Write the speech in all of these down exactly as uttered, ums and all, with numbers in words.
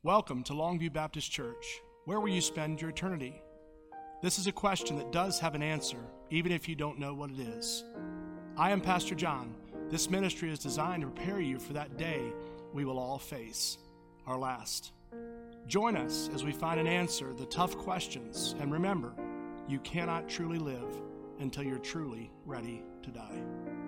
Welcome to Longview Baptist Church. Where will you spend your eternity? This is a question that does have an answer, even if you don't know what it is. I am Pastor John. This ministry is designed to prepare you for that day we will all face, our last. Join us as we find an answer to the tough questions, and remember, you cannot truly live until you're truly ready to die.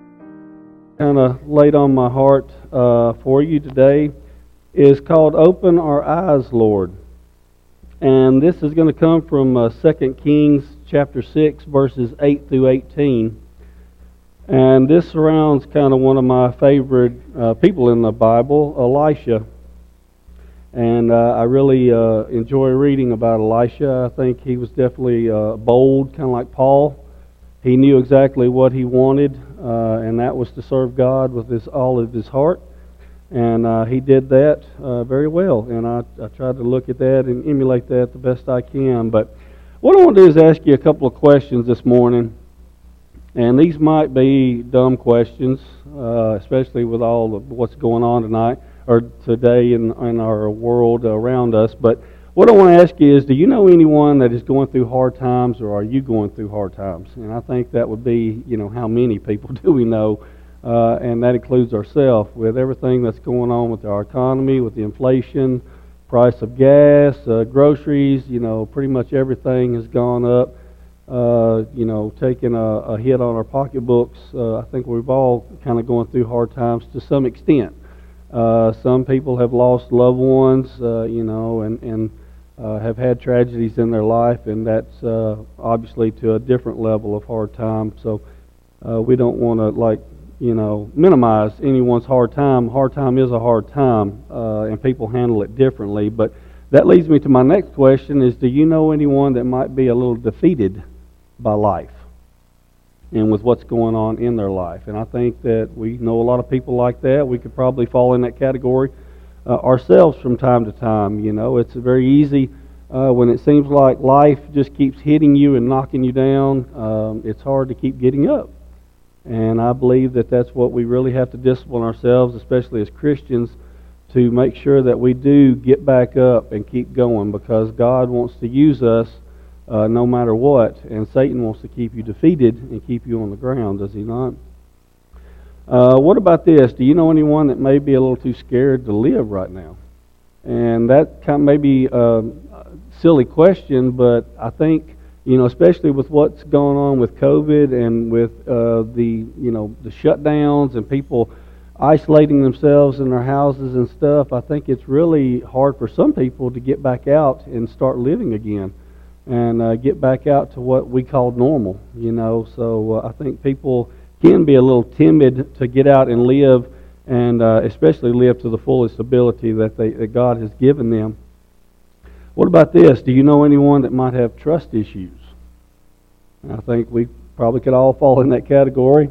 Kind of laid on my heart uh, for you today is called Open Our Eyes, Lord. And this is going to come from uh, Second Kings chapter six, verses eight through eighteen. And this surrounds kind of one of my favorite uh, people in the Bible, Elisha. And uh, I really uh, enjoy reading about Elisha. I think he was definitely uh, bold, kind of like Paul. He knew exactly what he wanted, uh, and that was to serve God with his, all of his heart. And uh, he did that uh, very well. And I, I tried to look at that and emulate that the best I can. But what I want to do is ask you a couple of questions this morning. And these might be dumb questions, uh, especially with all of what's going on tonight or today in, in our world around us. But what I want to ask you is, do you know anyone that is going through hard times, or are you going through hard times? And I think that would be, you know, how many people do we know? Uh, and that includes ourselves, with everything that's going on with our economy, with the inflation, price of gas, uh, groceries, you know, pretty much everything has gone up. Uh, you know, taking a, a hit on our pocketbooks. Uh, I think we've all kind of going through hard times to some extent. Uh, some people have lost loved ones, uh, you know, and, and uh, have had tragedies in their life, and that's uh, obviously to a different level of hard time. So uh, we don't want to, like, you know, minimize anyone's hard time. Hard time is a hard time, uh, and people handle it differently. But that leads me to my next question is, do you know anyone that might be a little defeated by life and with what's going on in their life? And I think that we know a lot of people like that. We could probably fall in that category uh, ourselves from time to time. You know, it's very easy uh, when it seems like life just keeps hitting you and knocking you down. Um, it's hard to keep getting up. And I believe that that's what we really have to discipline ourselves, especially as Christians, to make sure that we do get back up and keep going, because God wants to use us uh, no matter what, and Satan wants to keep you defeated and keep you on the ground, does he not? Uh, what about this? Do you know anyone that may be a little too scared to live right now? And that kind of may be a silly question, but I think, you know, especially with what's going on with COVID and with uh, the, you know, the shutdowns and people isolating themselves in their houses and stuff, I think it's really hard for some people to get back out and start living again and uh, get back out to what we call normal, you know. So uh, I think people can be a little timid to get out and live, and uh, especially live to the fullest ability that, they, that God has given them. What about this? Do you know anyone that might have trust issues? And I think we probably could all fall in that category.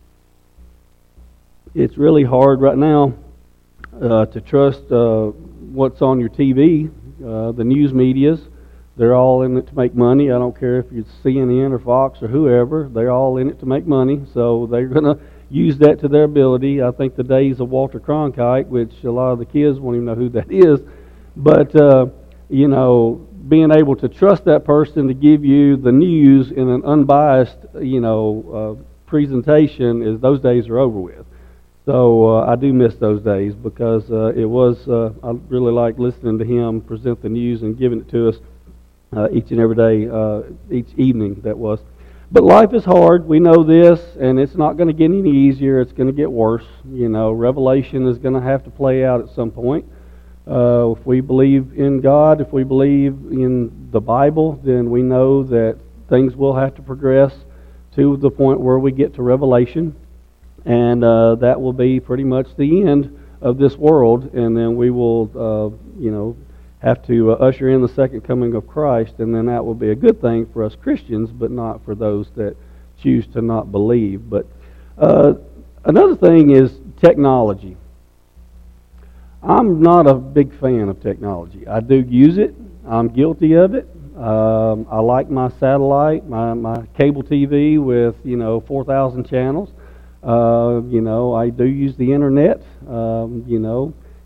It's really hard right now uh, to trust uh, what's on your T V, uh, the news medias. They're all in it to make money. I don't care if it's C N N or Fox or whoever. They're all in it to make money, so they're going to use that to their ability. I think the days of Walter Cronkite, which a lot of the kids won't even know who that is, but, uh, you know, being able to trust that person to give you the news in an unbiased, you know, uh, presentation, is those days are over with. So uh, I do miss those days, because uh, it was, uh, I really like listening to him present the news and giving it to us uh, each and every day, uh, each evening that was. But life is hard, we know this, and it's not going to get any easier, it's going to get worse. You know, Revelation is going to have to play out at some point. Uh, if we believe in God, if we believe in the Bible, then we know that things will have to progress to the point where we get to Revelation. And uh, that will be pretty much the end of this world, and then we will, uh, you know, have to uh, usher in the second coming of Christ, and then that will be a good thing for us Christians, but not for those that choose to not believe. But uh, another thing is technology. I'm not a big fan of technology. I do use it. I'm guilty of it. Um, I like my satellite, my, my cable T V with, you know, four thousand channels. Uh, you know, I do use the internet, um, you know,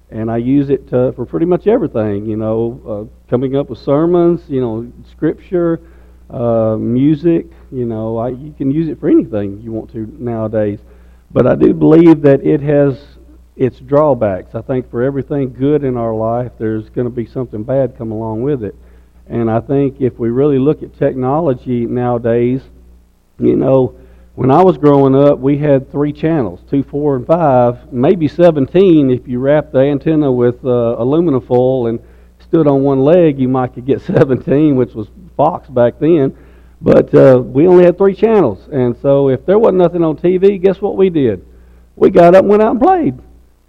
And I use it to, for pretty much everything, you know, uh, coming up with sermons, you know, scripture, uh, music, you know, I, you can use it for anything you want to nowadays. But I do believe that it has its drawbacks. I think for everything good in our life, there's going to be something bad come along with it. And I think if we really look at technology nowadays, you know, when I was growing up, we had three channels, two, four, and five, maybe seventeen. If you wrapped the antenna with uh, aluminum foil and stood on one leg, you might could get seventeen, which was Fox back then. But uh, we only had three channels. And so if there wasn't nothing on T V, guess what we did? We got up and went out and played.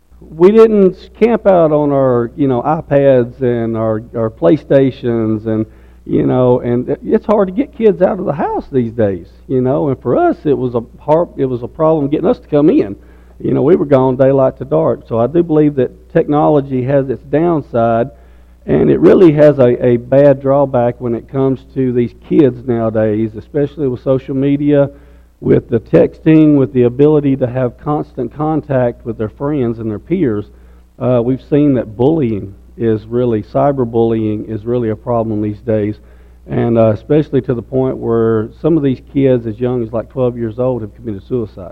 We didn't camp out on our, you know, iPads and our, our PlayStations, and you know, and it's hard to get kids out of the house these days, you know. And for us, it was a hard, it was a problem getting us to come in. You know, we were gone daylight to dark. So I do believe that technology has its downside, and it really has a, a bad drawback when it comes to these kids nowadays, especially with social media, with the texting, with the ability to have constant contact with their friends and their peers. Uh, we've seen that bullying is really, cyberbullying is really a problem these days, and uh, especially to the point where some of these kids as young as like twelve years old have committed suicide.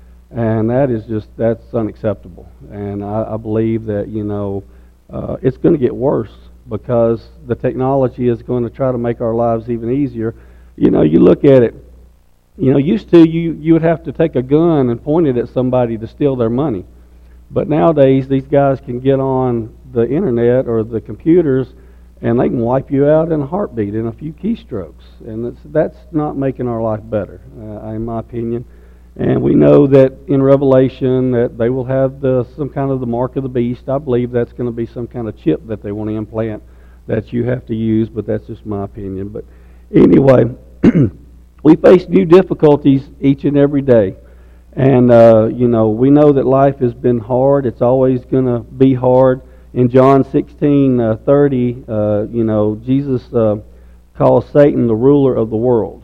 And that is just, that's unacceptable. And I, I believe that, you know, uh, it's going to get worse because the technology is going to try to make our lives even easier. You know, you look at it, you know, used to you, you would have to take a gun and point it at somebody to steal their money. But nowadays, these guys can get on the internet or the computers, and they can wipe you out in a heartbeat, in a few keystrokes. And that's, that's not making our life better, uh, in my opinion. And we know that in Revelation that they will have the some kind of the mark of the beast. I believe that's going to be some kind of chip that they want to implant that you have to use, but that's just my opinion. But anyway, we face new difficulties each and every day. And, uh, you know, we know that life has been hard. It's always going to be hard. In John sixteen thirty, uh, you know, Jesus uh, calls Satan the ruler of the world.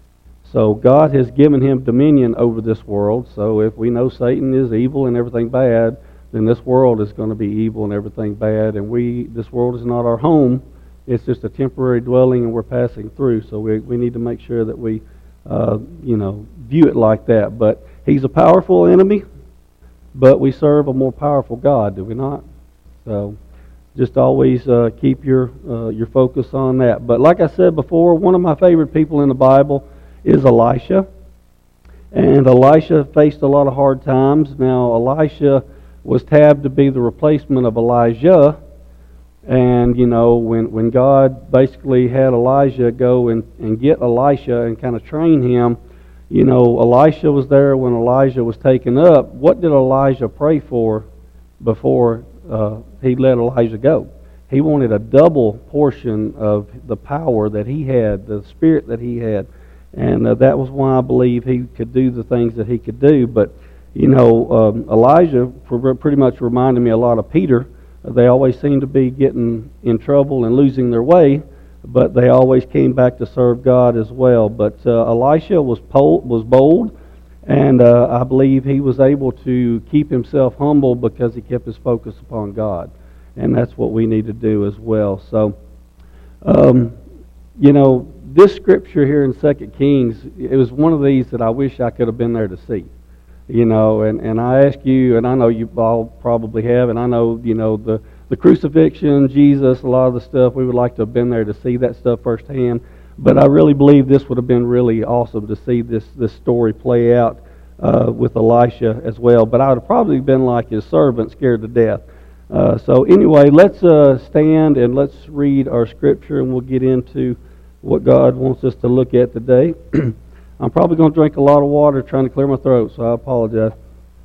So God has given him dominion over this world. So if we know Satan is evil and everything bad, then this world is going to be evil and everything bad. And we, this world is not our home. It's just a temporary dwelling, and we're passing through. So we we need to make sure that we, uh, you know, view it like that. But he's a powerful enemy, but we serve a more powerful God, do we not? So just always uh, keep your uh, your focus on that. But like I said before, one of my favorite people in the Bible is Elisha. And Elisha faced a lot of hard times. Now, Elisha was tabbed to be the replacement of Elijah. And, you know, when, when God basically had Elijah go and, and get Elisha and kind of train him, you know, Elisha was there when Elijah was taken up. What did Elijah pray for before uh, he let Elijah go? He wanted a double portion of the power that he had, the spirit that he had. And uh, that was why I believe he could do the things that he could do. But, you know, um, Elijah pretty much reminded me a lot of Peter. They always seemed to be getting in trouble and losing their way, but they always came back to serve God as well. But uh, Elisha was bold, was bold, and uh, I believe he was able to keep himself humble because he kept his focus upon God. And that's what we need to do as well. So, um, you know, this scripture here in Second Kings, it was one of these that I wish I could have been there to see. You know, and, and I ask you, and I know you all probably have, and I know, you know, the, the crucifixion, Jesus, a lot of the stuff, we would like to have been there to see that stuff firsthand. But I really believe this would have been really awesome to see this, this story play out uh, with Elisha as well. But I would have probably been like his servant, scared to death. Uh, so anyway, let's uh, stand and let's read our scripture, and we'll get into what God wants us to look at today. I'm probably going to drink a lot of water trying to clear my throat, so I apologize.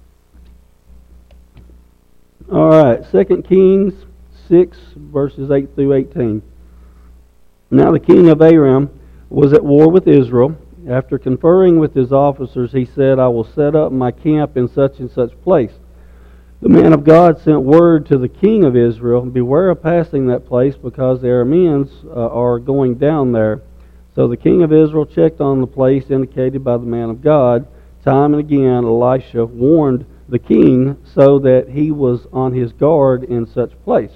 All right, Second Kings six, verses eight through eighteen. Now the king of Aram was at war with Israel. After conferring with his officers, he said, I will set up my camp in such and such place. The man of God sent word to the king of Israel, beware of passing that place, because the Arameans uh, are going down there. So the king of Israel checked on the place indicated by the man of God. Time and again Elisha warned the king, so that he was on his guard in such place.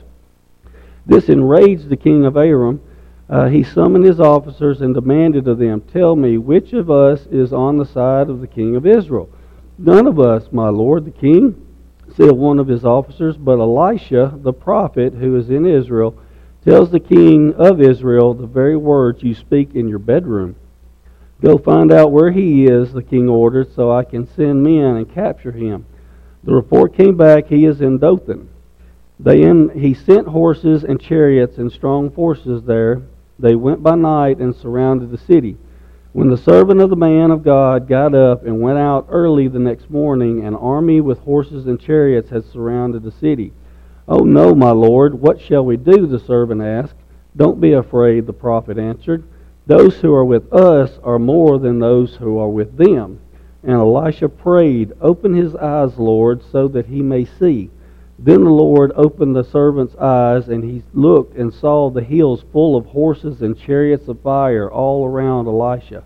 This enraged the king of Aram. Uh, he summoned his officers and demanded of them, "Tell me, which of us is on the side of the king of Israel?" "None of us, my lord, the king," said one of his officers, "but Elisha, the prophet, who is in Israel, tells the king of Israel the very words you speak in your bedroom." "Go find out where he is," the king ordered, "so I can send men and capture him." The report came back, "He is in Dothan." They in, he sent horses and chariots and strong forces there. They went by night and surrounded the city. When the servant of the man of God got up and went out early the next morning, an army with horses and chariots had surrounded the city. "Oh no, my lord, what shall we do?" the servant asked. "Don't be afraid," the prophet answered. "Those who are with us are more than those who are with them." And Elisha prayed, "Open his eyes, Lord, so that he may see." Then the Lord opened the servant's eyes, and he looked and saw the hills full of horses and chariots of fire all around Elisha.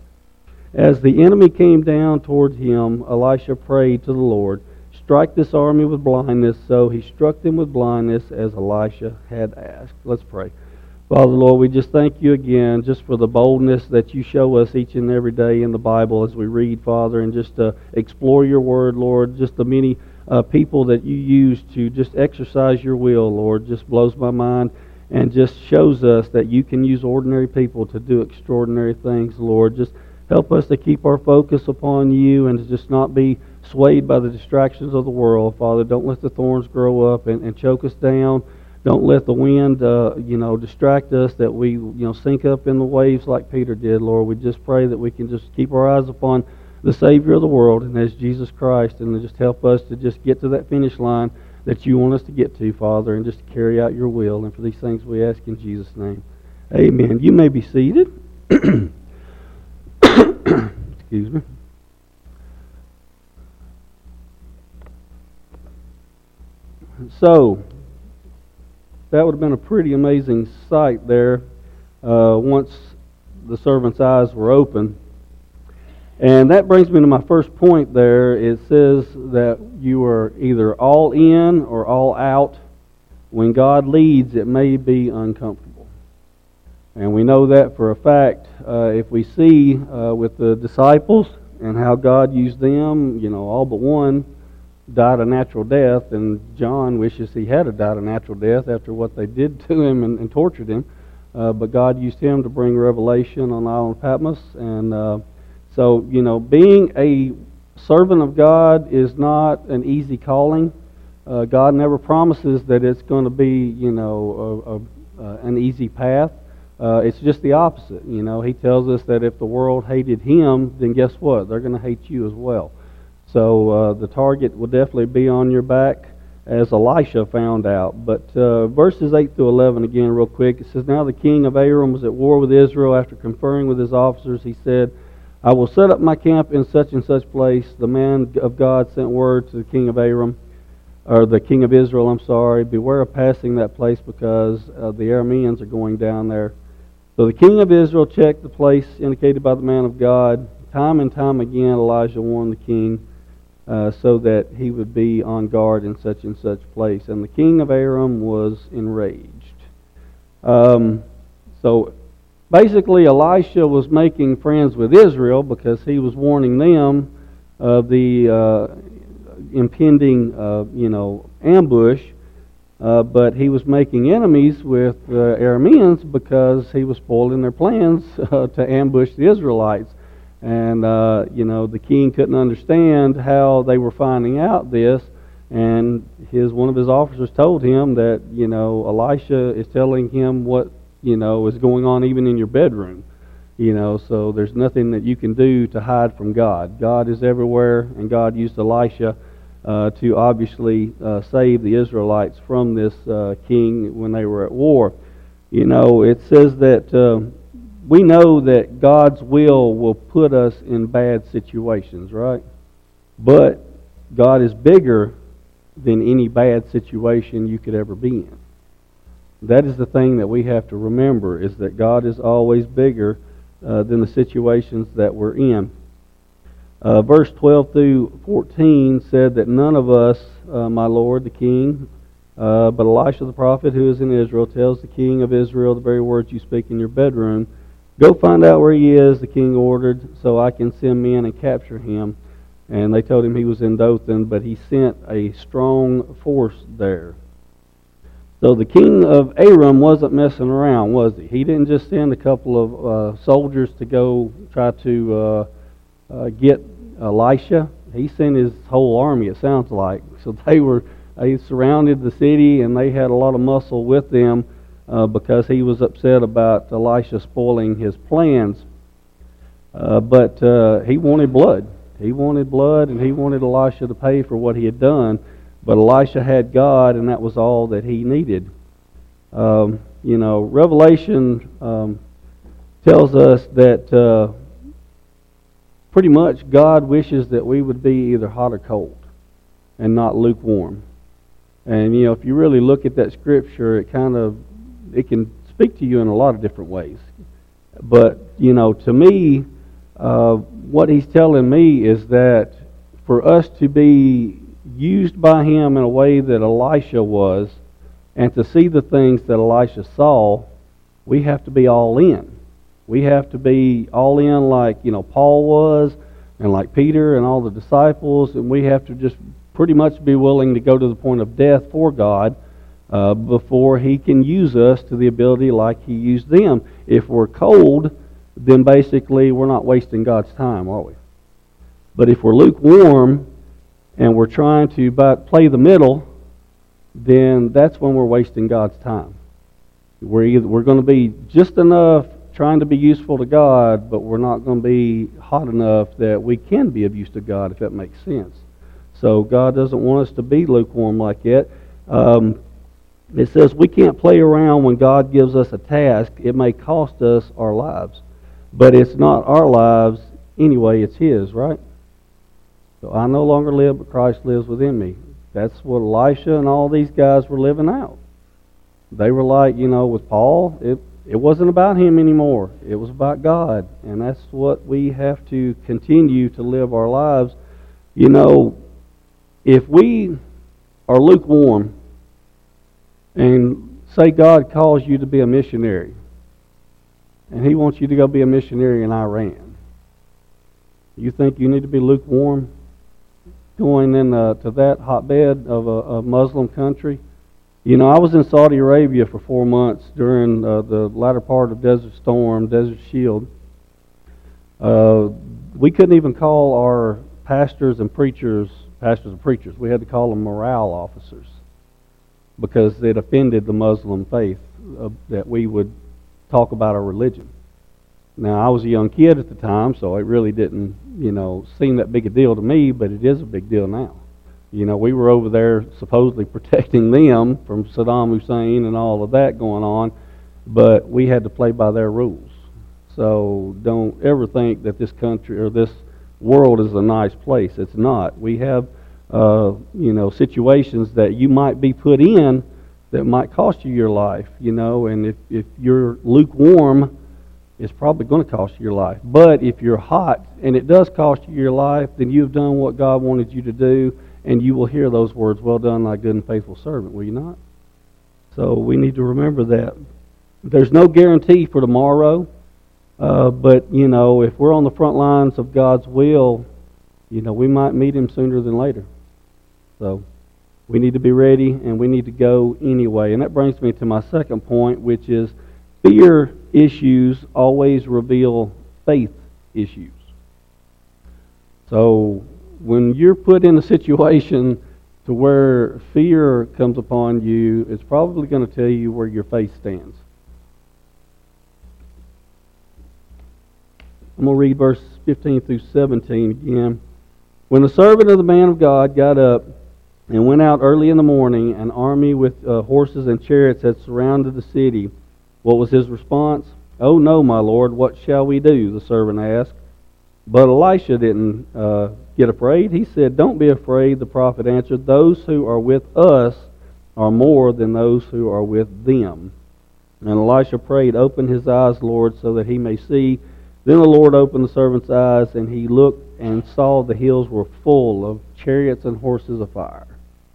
As the enemy came down toward him, Elisha prayed to the Lord, "Strike this army with blindness." So he struck them with blindness as Elisha had asked. Let's pray. Father, Lord, we just thank you again just for the boldness that you show us each and every day in the Bible as we read, Father, and just to explore your word, Lord, just the many Uh, people that you use to just exercise your will, Lord, just blows my mind and just shows us that you can use ordinary people to do extraordinary things, Lord. Just help us to keep our focus upon you and to just not be swayed by the distractions of the world, Father. Don't let the thorns grow up and, and choke us down. Don't let the wind, uh, you know, distract us, that we, you know, sink up in the waves like Peter did, Lord. We just pray that we can just keep our eyes upon the Savior of the world, and that's Jesus Christ, and just help us to just get to that finish line that you want us to get to, Father, and just carry out your will. And for these things we ask in Jesus' name. Amen. You may be seated. Excuse me. So, that would have been a pretty amazing sight there uh, once the servant's eyes were open. And that brings me to my first point there. It says that you are either all in or all out. When God leads, it may be uncomfortable. And we know that for a fact. Uh, if we see uh, with the disciples and how God used them, you know, all but one died a natural death, and John wishes he had died a natural death after what they did to him and, and tortured him. Uh, but God used him to bring revelation on the island of Patmos, and uh, So, you know, being a servant of God is not an easy calling. Uh, God never promises that it's going to be, you know, a, a, uh, an easy path. Uh, it's just the opposite. You know, He tells us that if the world hated Him, then guess what? They're going to hate you as well. So uh, the target will definitely be on your back, as Elisha found out. But uh, verses eight through eleven again real quick. It says, "Now the king of Aram was at war with Israel. After conferring with his officers, he said, 'I will set up my camp in such and such place.' The man of God sent word to the king of Aram, or the king of Israel, I'm sorry, 'Beware of passing that place, because uh, the Arameans are going down there.' So the king of Israel checked the place indicated by the man of God. Time and time again Elijah warned the king uh, so that he would be on guard in such and such place. And the king of Aram was enraged." Um, so basically, Elisha was making friends with Israel because he was warning them of the uh, impending, uh, you know, ambush. Uh, but he was making enemies with the Arameans because he was spoiling their plans uh, to ambush the Israelites. And, uh, you know, the king couldn't understand how they were finding out this. And his one of his officers told him that, you know, Elisha is telling him what, you know, is going on even in your bedroom. You know, so there's nothing that you can do to hide from God. God is everywhere, and God used Elisha uh, to obviously uh, save the Israelites from this uh, king when they were at war. You know, it says that uh, we know that God's will will put us in bad situations, right? But God is bigger than any bad situation you could ever be in. That is the thing that we have to remember, is that God is always bigger uh, than the situations that we're in. Uh, verse twelve through fourteen said that none of us, uh, my lord, the king, uh, but Elisha the prophet who is in Israel tells the king of Israel the very words you speak in your bedroom. Go find out where he is, the king ordered, so I can send men and capture him. And they told him he was in Dothan, but he sent a strong force there. So the king of Aram wasn't messing around, was he? He didn't just send a couple of uh, soldiers to go try to uh, uh, get Elisha. He sent his whole army, it sounds like. So they were they surrounded the city, and they had a lot of muscle with them uh, because he was upset about Elisha spoiling his plans. Uh, but uh, he wanted blood. He wanted blood, and he wanted Elisha to pay for what he had done. But Elisha had God, and that was all that he needed. Um, you know, Revelation um, tells us that uh, pretty much God wishes that we would be either hot or cold and not lukewarm. And, you know, if you really look at that scripture, it kind of, it can speak to you in a lot of different ways. But, you know, to me, uh, what he's telling me is that for us to be used by him in a way that Elisha was, and to see the things that Elisha saw, we have to be all in. We have to be all in like, you know, Paul was, and like Peter and all the disciples, and we have to just pretty much be willing to go to the point of death for God uh, before he can use us to the ability like he used them. If we're cold, then basically we're not wasting God's time, are we? But if we're lukewarm and we're trying to play the middle, then that's when we're wasting God's time. We're either, we're going to be just enough trying to be useful to God, but we're not going to be hot enough that we can be of use to God, if that makes sense. So God doesn't want us to be lukewarm like that. Um, it says we can't play around when God gives us a task. It may cost us our lives, but it's not our lives anyway, it's His, right? So I no longer live, but Christ lives within me. That's what Elisha and all these guys were living out. They were like, you know, with Paul, it, it wasn't about him anymore. It was about God. And that's what we have to continue to live our lives. You know, if we are lukewarm and say God calls you to be a missionary, and He wants you to go be a missionary in Iran, you think you need to be lukewarm going in uh, to that hotbed of a, a Muslim country? You know, I was in Saudi Arabia for four months during uh, the latter part of Desert Storm, Desert Shield. Uh, we couldn't even call our pastors and preachers pastors and preachers. We had to call them morale officers because it offended the Muslim faith uh, that we would talk about our religion. Now, I was a young kid at the time, so it really didn't, you know, seem that big a deal to me, but it is a big deal now. You know, we were over there supposedly protecting them from Saddam Hussein and all of that going on, but we had to play by their rules. So don't ever think that this country or this world is a nice place. It's not. We have, uh, you know, situations that you might be put in that might cost you your life, you know, and if, if you're lukewarm, it's probably going to cost you your life. But if you're hot and it does cost you your life, then you've done what God wanted you to do, and you will hear those words, "Well done, thy good and faithful servant," will you not? So we need to remember that. There's no guarantee for tomorrow, uh, but, you know, if we're on the front lines of God's will, you know, we might meet Him sooner than later. So we need to be ready, and we need to go anyway. And that brings me to my second point, which is fear issues always reveal faith issues. So when you're put in a situation to where fear comes upon you, it's probably going to tell you where your faith stands. I'm going to read verse fifteen through seventeen again. When the servant of the man of God got up and went out early in the morning, an army with uh, horses and chariots had surrounded the city. What was his response? "Oh no, my Lord, what shall we do?" the servant asked. But Elisha didn't uh, get afraid. He said, "Don't be afraid," the prophet answered. "Those who are with us are more than those who are with them." And Elisha prayed, "Open his eyes, Lord, so that he may see." Then the Lord opened the servant's eyes, and he looked and saw the hills were full of chariots and horses of fire.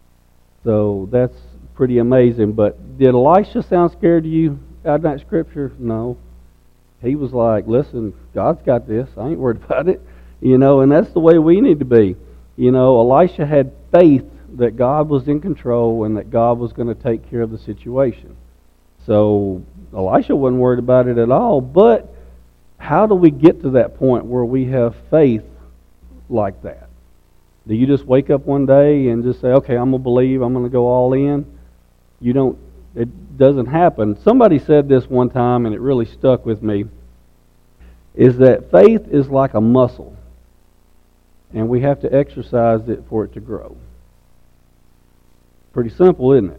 So that's pretty amazing. But did Elisha sound scared to you out of that scripture? No. He was like, listen, God's got this. I ain't worried about it. You know, and that's the way we need to be. You know, Elisha had faith that God was in control and that God was going to take care of the situation. So Elisha wasn't worried about it at all. But how do we get to that point where we have faith like that? Do you just wake up one day and just say, okay, I'm going to believe, I'm going to go all in? You don't, it doesn't happen. Somebody said this one time and it really stuck with me, is that faith is like a muscle and we have to exercise it for it to grow. Pretty simple, isn't it?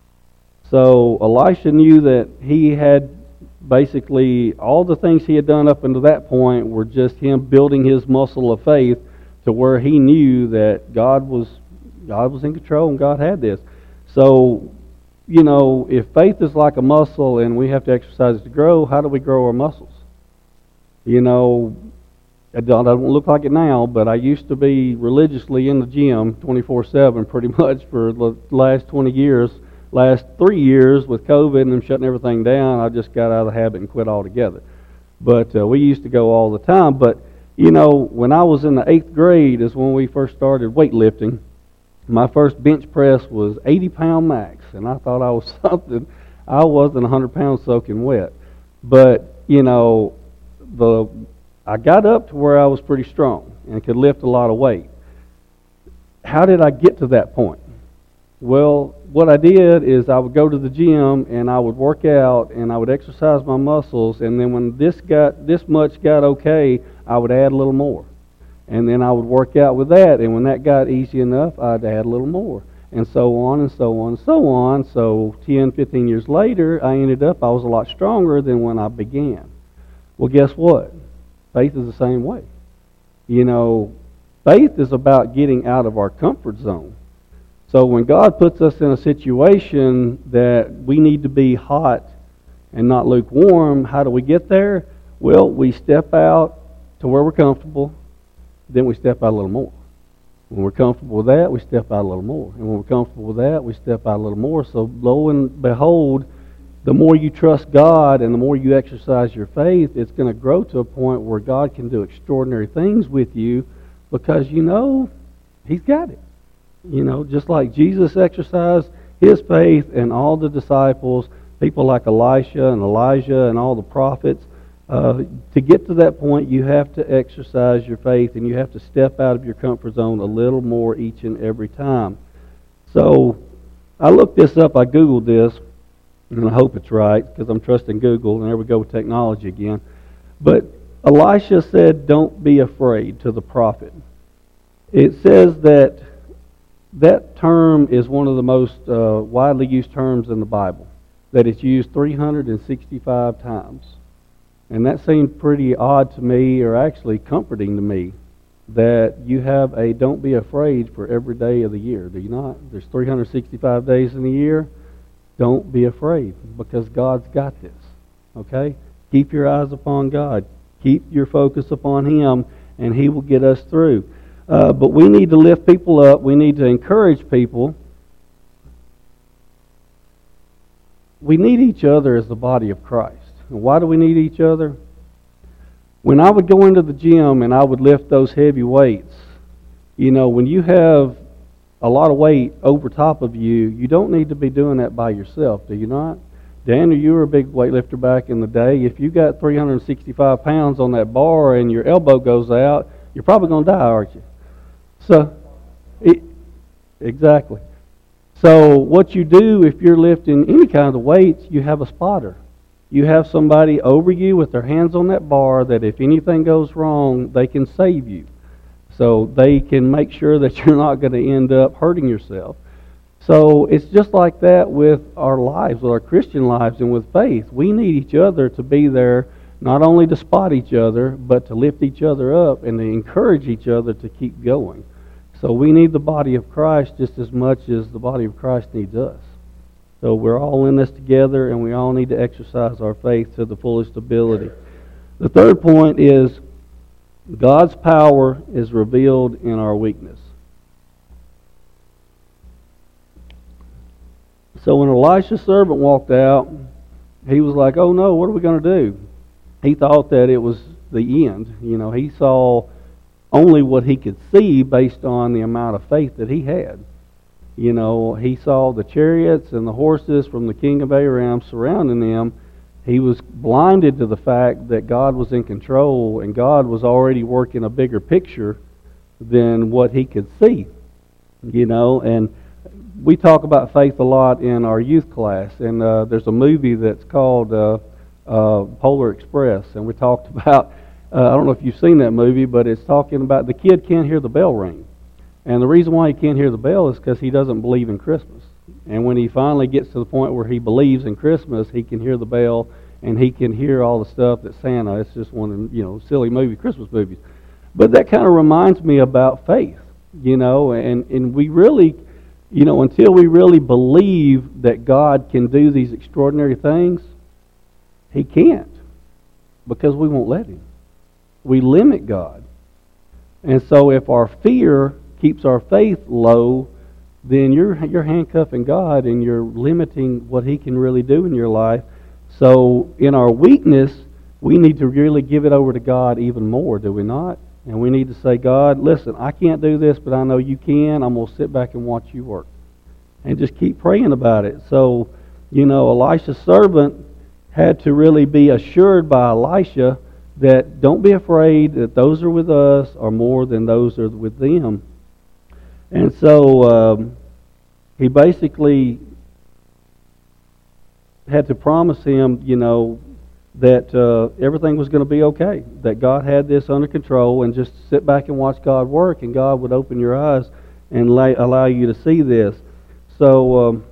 So Elisha knew that he had basically all the things he had done up until that point were just him building his muscle of faith to where he knew that God was God was in control and God had this. So, you know, if faith is like a muscle and we have to exercise it to grow, how do we grow our muscles? You know, it doesn't look like it now, but I used to be religiously in the gym twenty-four seven pretty much for the last twenty years. Last three years with COVID and them shutting everything down, I just got out of the habit and quit altogether. But uh, we used to go all the time. But, you know, when I was in the eighth grade is when we first started weightlifting. My first bench press was eighty pound max, and I thought I was something. I wasn't one hundred pounds soaking wet. But, you know, the I got up to where I was pretty strong and could lift a lot of weight. How did I get to that point? Well, what I did is I would go to the gym and I would work out and I would exercise my muscles, and then when this got this much got okay, I would add a little more. And then I would work out with that, and when that got easy enough, I'd add a little more. And so on and so on and so on. So ten, fifteen years later, I ended up, I was a lot stronger than when I began. Well, guess what? Faith is the same way. You know, faith is about getting out of our comfort zone. So when God puts us in a situation that we need to be hot and not lukewarm, how do we get there? Well, we step out to where we're comfortable, then we step out a little more. When we're comfortable with that, we step out a little more. And when we're comfortable with that, we step out a little more. So lo and behold, the more you trust God and the more you exercise your faith, it's going to grow to a point where God can do extraordinary things with you because you know He's got it. You know, just like Jesus exercised his faith and all the disciples, people like Elisha and Elijah and all the prophets, uh, to get to that point, you have to exercise your faith and you have to step out of your comfort zone a little more each and every time. So I looked this up, I Googled this, and I hope it's right because I'm trusting Google, and there we go with technology again. But Elisha said, don't be afraid to the prophet. It says that that term is one of the most uh, widely used terms in the Bible, that it's used three hundred sixty-five times. And that seemed pretty odd to me, or actually comforting to me, that you have a don't be afraid for every day of the year. Do you not? There's three hundred sixty-five days in the year. Don't be afraid, because God's got this. Okay? Keep your eyes upon God. Keep your focus upon Him, and He will get us through. Uh, but we need to lift people up. We need to encourage people. We need each other as the body of Christ. And why do we need each other? When I would go into the gym and I would lift those heavy weights, you know, when you have a lot of weight over top of you, you don't need to be doing that by yourself, do you not? Daniel, you were a big weightlifter back in the day. If you got three hundred sixty-five pounds on that bar and your elbow goes out, you're probably going to die, aren't you? So, it, exactly. So what you do if you're lifting any kind of weights, you have a spotter. You have somebody over you with their hands on that bar that if anything goes wrong, they can save you. So they can make sure that you're not going to end up hurting yourself. So it's just like that with our lives, with our Christian lives and with faith. We need each other to be there, not only to spot each other, but to lift each other up and to encourage each other to keep going. So we need the body of Christ just as much as the body of Christ needs us. So we're all in this together, and we all need to exercise our faith to the fullest ability. The third point is God's power is revealed in our weakness. So when Elisha's servant walked out, he was like, oh no, what are we going to do? He thought that it was the end. You know, he saw only what he could see based on the amount of faith that he had. You know, he saw the chariots and the horses from the king of Aram surrounding them. He was blinded to the fact that God was in control and God was already working a bigger picture than what he could see. You know, and we talk about faith a lot in our youth class, and uh, there's a movie that's called uh, uh, Polar Express, and we talked about, uh, I don't know if you've seen that movie, but it's talking about the kid can't hear the bell ring. And the reason why he can't hear the bell is because he doesn't believe in Christmas. And when he finally gets to the point where he believes in Christmas, he can hear the bell, and he can hear all the stuff that Santa, it's just one of them, you know, silly movie, Christmas movies. But that kind of reminds me about faith, you know, and, and we really... You know, until we really believe that God can do these extraordinary things, He can't, because we won't let Him. We limit God. And so if our fear keeps our faith low, then you're, you're handcuffing God and you're limiting what He can really do in your life. So in our weakness, we need to really give it over to God even more, do we not? And we need to say, God, listen, I can't do this, but I know you can. I'm going to sit back and watch you work. And just keep praying about it. So, you know, Elisha's servant had to really be assured by Elisha that don't be afraid that those are with us are more than those are with them. And so um, he basically had to promise him, you know, that uh, everything was going to be okay, that God had this under control, and just sit back and watch God work, and God would open your eyes and lay, allow you to see this. So um,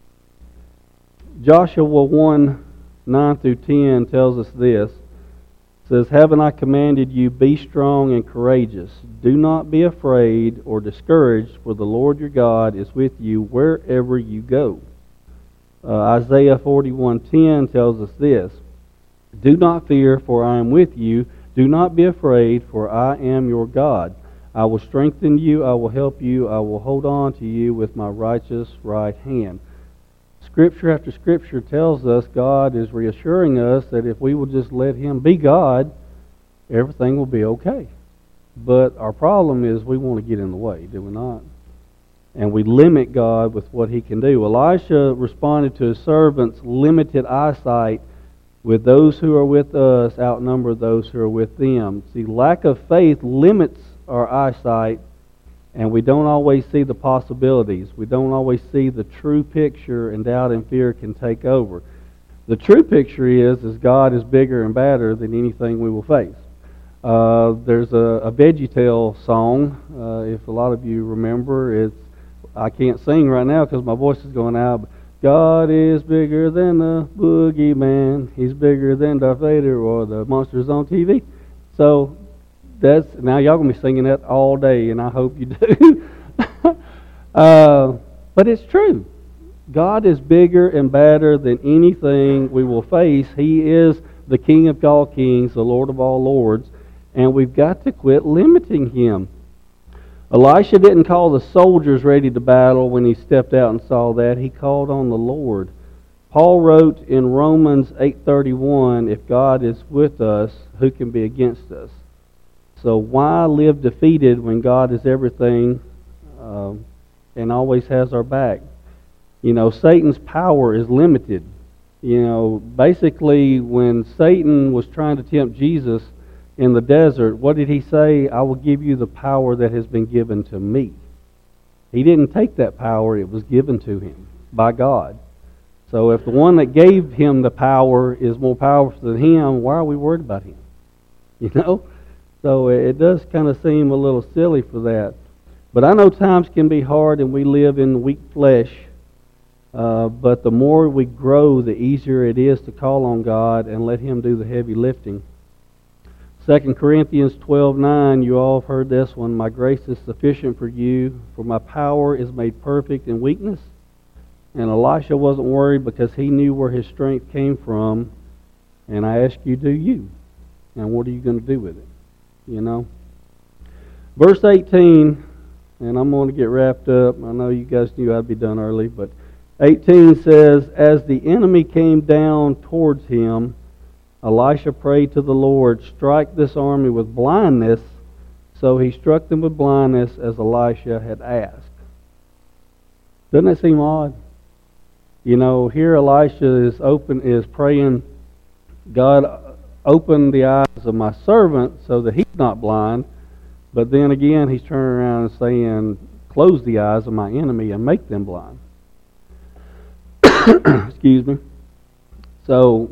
Joshua one, nine through ten tells us this. It says, haven't I commanded you, be strong and courageous. Do not be afraid or discouraged, for the Lord your God is with you wherever you go. Uh, Isaiah forty-one ten tells us this. Do not fear, for I am with you. Do not be afraid, for I am your God. I will strengthen you. I will help you. I will hold on to you with my righteous right hand. Scripture after Scripture tells us God is reassuring us that if we will just let Him be God, everything will be okay. But our problem is we want to get in the way, do we not? And we limit God with what He can do. Elisha responded to his servant's limited eyesight with those who are with us outnumber those who are with them. See, lack of faith limits our eyesight, and we don't always see the possibilities. We don't always see the true picture, and doubt and fear can take over. The true picture is, is God is bigger and badder than anything we will face. Uh, there's a, a VeggieTale song, uh, if a lot of you remember. It's I can't sing right now because my voice is going out, but God is bigger than the boogeyman. He's bigger than Darth Vader or the monsters on T V. So that's now y'all gonna be singing that all day, and I hope you do. uh, but it's true. God is bigger and badder than anything we will face. He is the King of all kings, the Lord of all lords, and we've got to quit limiting Him. Elisha didn't call the soldiers ready to battle when he stepped out and saw that. He called on the Lord. Paul wrote in Romans eight thirty-one, if God is with us, who can be against us? So why live defeated when God is everything uh, and always has our back? You know, Satan's power is limited. You know, basically when Satan was trying to tempt Jesus in the desert, what did he say? I will give you the power that has been given to me. He didn't take that power, it was given to him by God. So if the one that gave him the power is more powerful than him, why are we worried about him? You know? So it does kind of seem a little silly for that. But I know times can be hard and we live in weak flesh. Uh, but the more we grow, the easier it is to call on God and let Him do the heavy lifting. Second Corinthians twelve nine, you all have heard this one. My grace is sufficient for you, for my power is made perfect in weakness. And Elisha wasn't worried because he knew where his strength came from. And I ask you, do you? And what are you going to do with it? You know? Verse eighteen, and I'm going to get wrapped up. I know you guys knew I'd be done early, but eighteen says, as the enemy came down towards him, Elisha prayed to the Lord, strike this army with blindness. So he struck them with blindness as Elisha had asked. Doesn't that seem odd? You know, here Elisha is open is praying, God, open the eyes of my servant so that he's not blind. But then again, he's turning around and saying, close the eyes of my enemy and make them blind. Excuse me. So,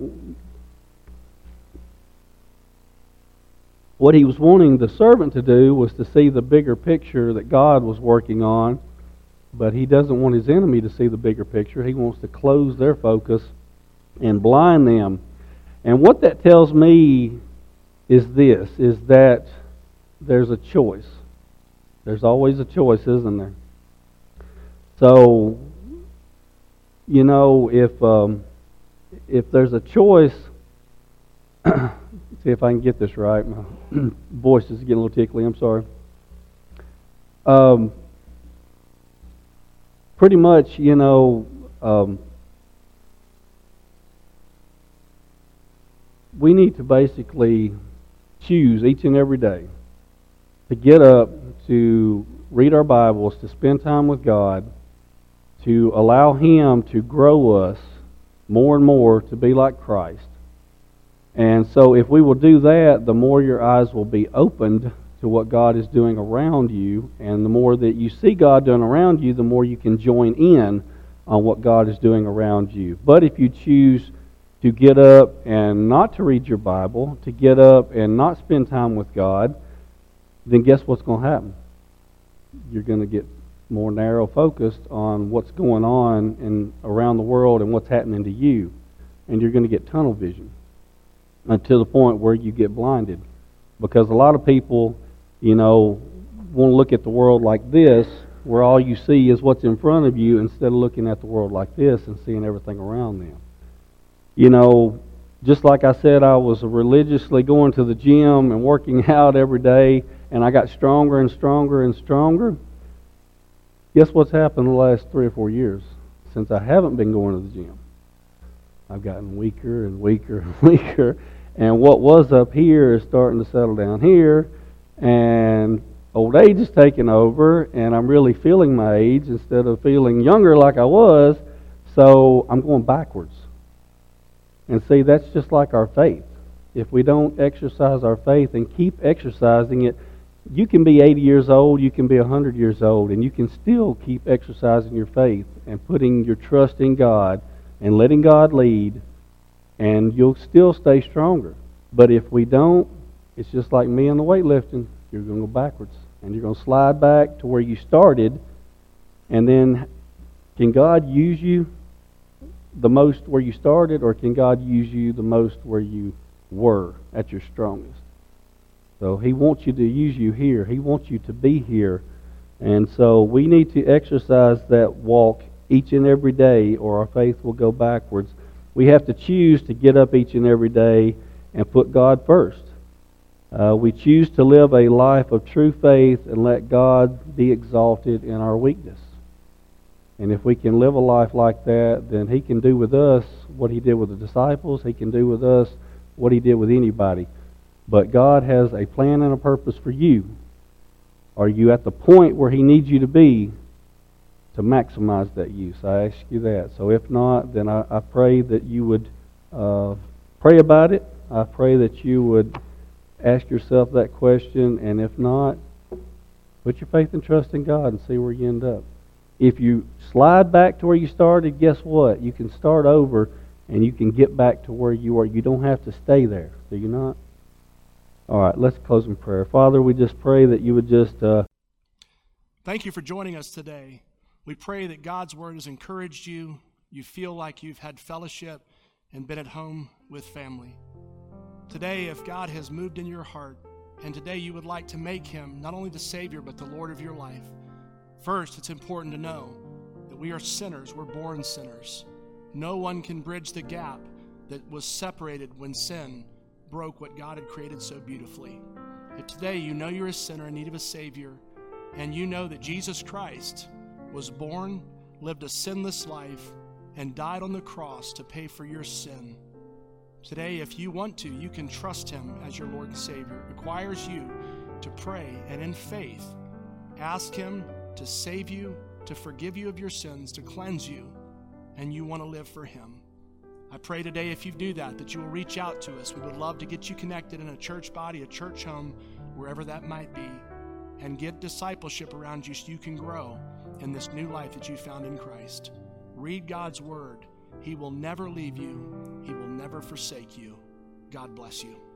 what he was wanting the servant to do was to see the bigger picture that God was working on, but he doesn't want his enemy to see the bigger picture. He wants to close their focus and blind them. And what that tells me is this, is that there's a choice. There's always a choice, isn't there? So, you know, if um, if there's a choice, see if I can get this right. My voice is getting a little tickly. I'm sorry. Um, pretty much, you know, um, we need to basically choose each and every day to get up, to read our Bibles, to spend time with God, to allow Him to grow us more and more to be like Christ. And so if we will do that, the more your eyes will be opened to what God is doing around you, and the more that you see God doing around you, the more you can join in on what God is doing around you. But if you choose to get up and not to read your Bible, to get up and not spend time with God, then guess what's going to happen? You're going to get more narrow focused on what's going on in, around the world and what's happening to you. And you're going to get tunnel vision until the point where you get blinded. Because a lot of people, you know, want to look at the world like this, where all you see is what's in front of you, instead of looking at the world like this and seeing everything around them. You know, just like I said, I was religiously going to the gym and working out every day, and I got stronger and stronger and stronger. Guess what's happened the last three or four years since I haven't been going to the gym? I've gotten weaker and weaker and weaker, and what was up here is starting to settle down here, and old age is taking over, and I'm really feeling my age instead of feeling younger like I was, so I'm going backwards. And see, that's just like our faith. If we don't exercise our faith and keep exercising it, you can be eighty years old, you can be one hundred years old, and you can still keep exercising your faith and putting your trust in God and letting God lead, and you'll still stay stronger. But if we don't, it's just like me in the weightlifting. You're going to go backwards, and you're going to slide back to where you started, and then can God use you the most where you started, or can God use you the most where you were at your strongest? So He wants you to use you here. He wants you to be here. And so we need to exercise that walk each and every day, or our faith will go backwards. We have to choose to get up each and every day and put God first. Uh, we choose to live a life of true faith and let God be exalted in our weakness. And if we can live a life like that, then He can do with us what He did with the disciples. He can do with us what He did with anybody. But God has a plan and a purpose for you. Are you at the point where He needs you to be to maximize that use? I ask you that. So if not, then I, I pray that you would uh, pray about it. I pray that you would ask yourself that question. And if not, put your faith and trust in God and see where you end up. If you slide back to where you started, guess what? You can start over and you can get back to where you are. You don't have to stay there. Do you not? All right, let's close in prayer. Father, we just pray that you would just... Uh... Thank you for joining us today. We pray that God's Word has encouraged you. You feel like you've had fellowship and been at home with family. Today, if God has moved in your heart, and today you would like to make Him not only the Savior, but the Lord of your life, first, it's important to know that we are sinners. We're born sinners. No one can bridge the gap that was separated when sin broke what God had created so beautifully. If today you know you're a sinner in need of a Savior, and you know that Jesus Christ was born, lived a sinless life, and died on the cross to pay for your sin, today, if you want to, you can trust Him as your Lord and Savior. It requires you to pray and in faith ask Him to save you, to forgive you of your sins, to cleanse you, and you want to live for Him. I pray today, if you do that, that you will reach out to us. We would love to get you connected in a church body, a church home, wherever that might be, and get discipleship around you so you can grow in this new life that you found in Christ. Read God's Word. He will never leave you. He will never forsake you. God bless you.